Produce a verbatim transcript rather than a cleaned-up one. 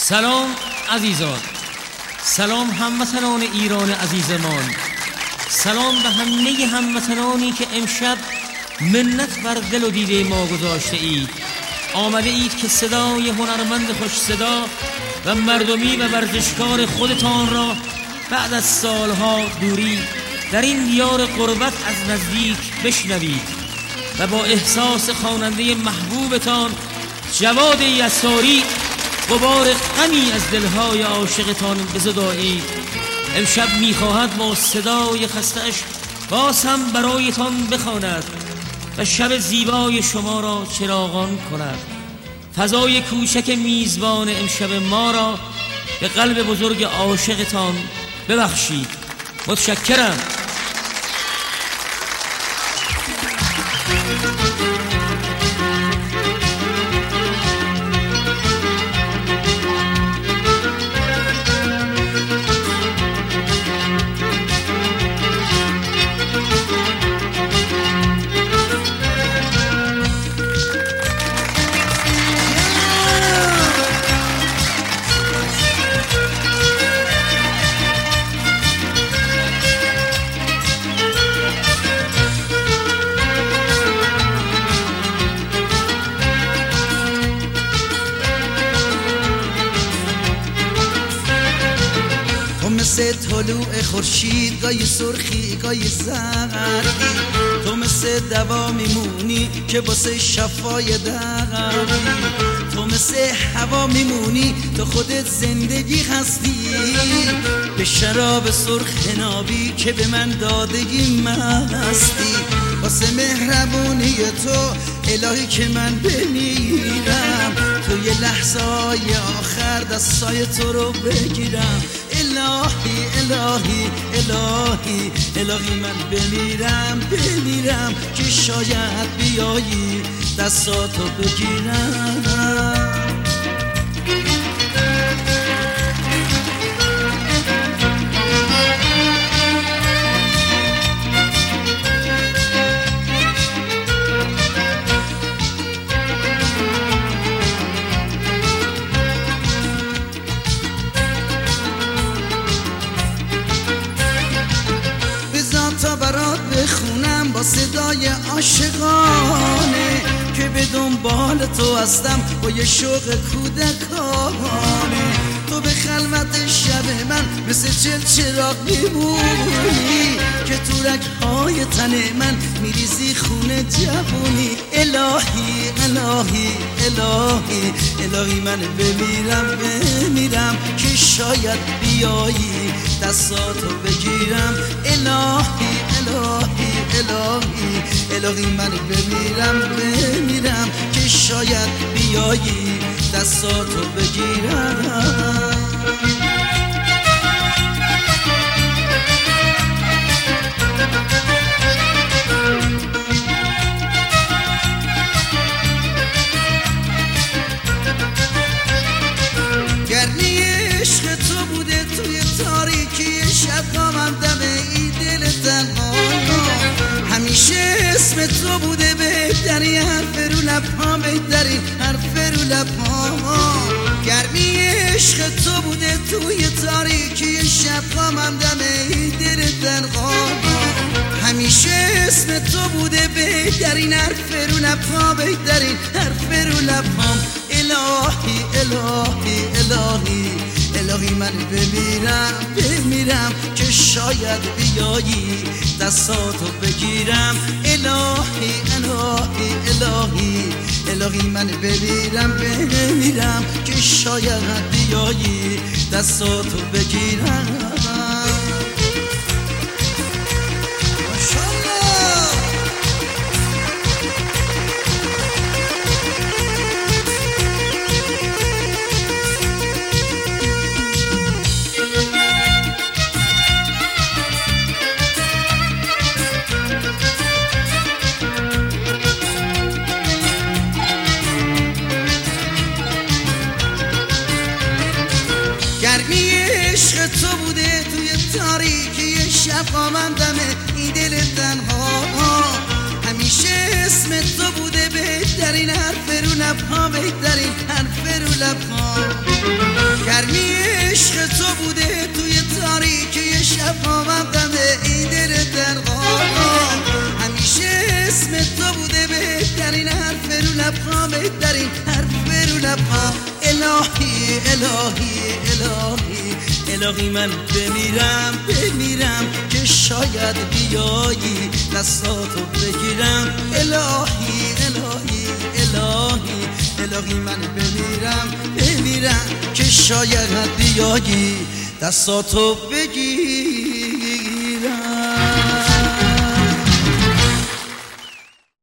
سلام عزیزان، سلام هموطنان ایران عزیزمان، سلام به همه هموطنانی که امشب منت بر دل و دیده ما گذاشته اید. آمده اید که صدای هنرمند خوش صدا و مردمی و ورزشکار خودتان را بعد از سالها دوری در این دیار غربت از نزدیک بشنوید و با احساس خواننده محبوبتان جواد یساری غبار غمی از دلهای عاشقتان بزدایید. امشب میخواهد با صدای خسته‌اش باز هم برایتان بخواند و شب زیبای شما را چراغان کند. فضای کوچک میزبان امشب ما را به قلب بزرگ عاشقتان ببخشید. متشکرم. مثل طلوع خورشید، گاهی سرخی گاهی زردی، تو مثل دوا میمونی که واسه شفای دردی، تو مثل هوا میمونی تو خودت زندگی هستی، به شراب سرخ نابی که به من دادگی مستی، واسه مهربونی تو الهی که من بمیرم، تو یه لحظه های آخر دستای تو رو بگیرم. الهی الهی الهی الهی من بمیرم بمیرم که شاید بیایی دستاتو بگیرم. تا برات بخونم با صدای عاشقانه که به دنبال تو هستم با یه شوق کودکانه، تو به خلوت شب من مثل چل چراغ میمونی که تو رگ‌های تن من میریزی خونه جوونی. الهی الهی الهی الهی من بمیرم بمیرم که شاید بیایی دستاتو بگیرم. الهی الهی الهی الهی من بمیرم بمیرم که شاید بیایی دستاتو بگیرم. گرمی عشق تو بوده توی تاریکی شب قامم دم ای دل تنها، همیشه اسم تو بوده بهتری حرف رو لبها بهتری حرف رو لبها. گرمی عشق تو بوده توی تاریکی شب قامم دم ای دل تنها، همیشه اسم تو بوده بهترین حرف رو لبها بهترین حرف رو لبهام. الهی الهی الهی الهی من بمیرم بمیرم که شاید بیایی دستاتو بگیرم. الهی الهی الهی الهی من بمیرم بمیرم که شاید بیایی دستاتو بگیرم. گرمی عشق تو بوده توی تاریکی شب قامم دم این دل تنها، همیشه اسم تو بوده بهترین حرف رو لبها، بهترین حرف رو لبها. گرمی عشق تو بوده توی تاریکی شبها، مقدم این دل درغان. همیشه اسم تو بوده بهترین حرف رو لبها، بهترین حرف رو لبها. الهی الهی الهی الهی من بمیرم بمیرم که شاید بیایی دستاتو بگیرم. الهی الهی الهی الهی من بمیرم بمیرم که شاید بیایی دستاتو بگیرم.